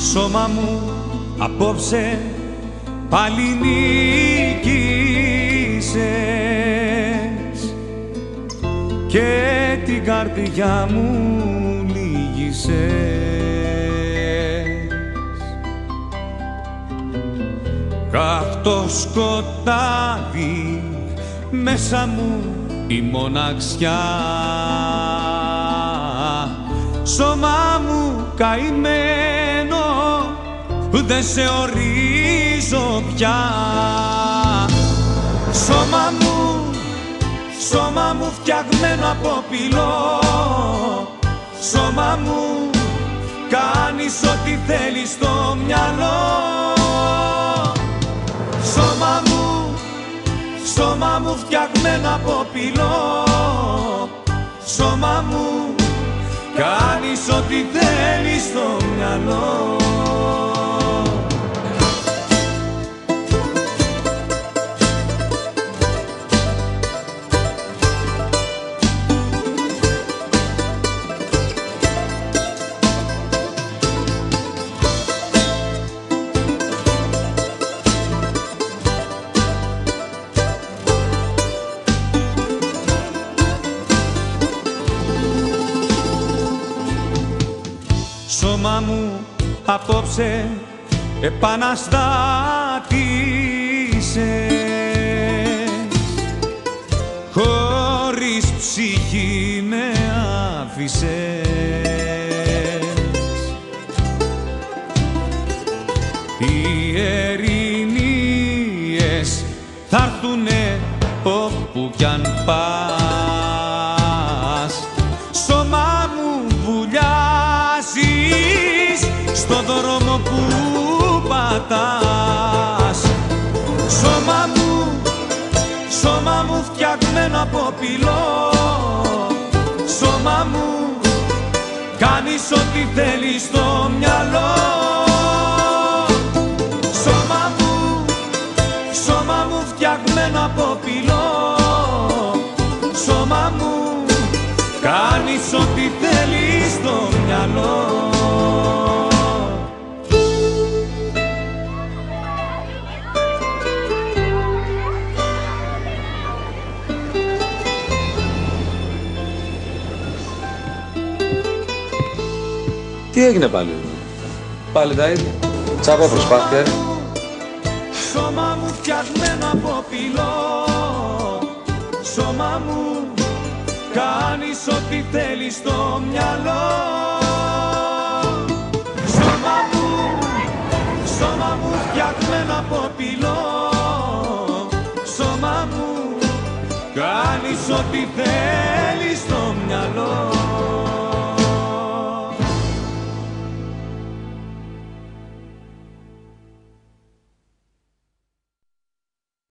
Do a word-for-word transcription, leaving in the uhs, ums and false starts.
Σώμα μου απόψε πάλι νίκησες και την καρδιά μου λύγησες. Καυτό σκοτάδι μέσα μου η μοναξιά, σώμα μου καημένο δεν σε ορίζω πια. Σώμα μου, σώμα μου φτιαγμένο από πυλό, σώμα μου κάνεις ό,τι θέλεις στο μυαλό. Σώμα μου, σώμα μου φτιαγμένο από πυλό, σώμα μου κάνεις ό,τι θέλεις στο μυαλό. Σώμα μου απόψε επαναστάτησες, χωρίς ψυχή με άφησες. Οι ερηνίες θα'ρθουνε όπου κι αν πας. Σώμα μου βουλιάζεις στο δρόμο που πατάς. Σώμα μου, σώμα μου φτιαγμένο από πυλό, σώμα μου κάνεις ό,τι θέλεις στο μυαλό. Σώμα μου, σώμα μου φτιαγμένο από πυλό, σώμα μου κάνεις ό,τι θέλεις στο μυαλό. Τι έγινε πάλι, πάλι τα ίδια, τσάπα προσπάθεια. Σώμα μου φτιαγμένο από πυλό, σώμα μου κάνεις ό,τι θέλεις στο μυαλό. Σώμα μου, σώμα μου φτιαγμένο από πυλό, σώμα μου κάνεις ό,τι θέλεις στο μυαλό.